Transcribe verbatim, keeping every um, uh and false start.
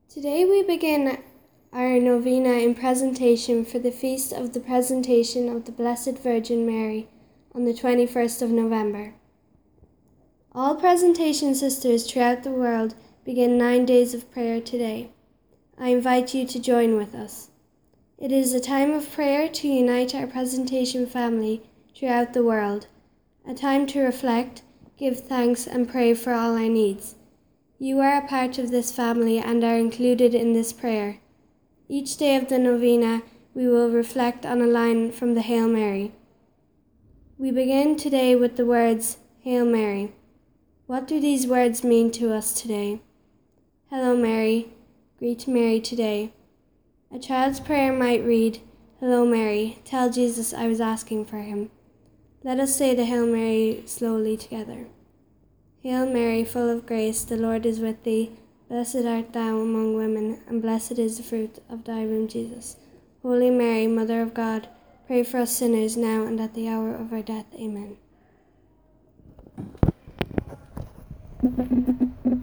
Today we begin our novena in presentation for the Feast of the Presentation of the Blessed Virgin Mary on the twenty-first of November. All presentation sisters throughout the world begin nine days of prayer today. I invite you to join with us. It is a time of prayer to unite our presentation family throughout the world, a time to reflect, give thanks and pray for all our needs. You are a part of this family and are included in this prayer. Each day of the novena, we will reflect on a line from the Hail Mary. We begin today with the words, Hail Mary. What do these words mean to us today? Hello Mary, greet Mary today. A child's prayer might read, Hello Mary, tell Jesus I was asking for him. Let us say the Hail Mary slowly together. Hail Mary, full of grace, the Lord is with thee. Blessed art thou among women, and blessed is the fruit of thy womb, Jesus. Holy Mary, Mother of God, pray for us sinners now and at the hour of our death. Amen.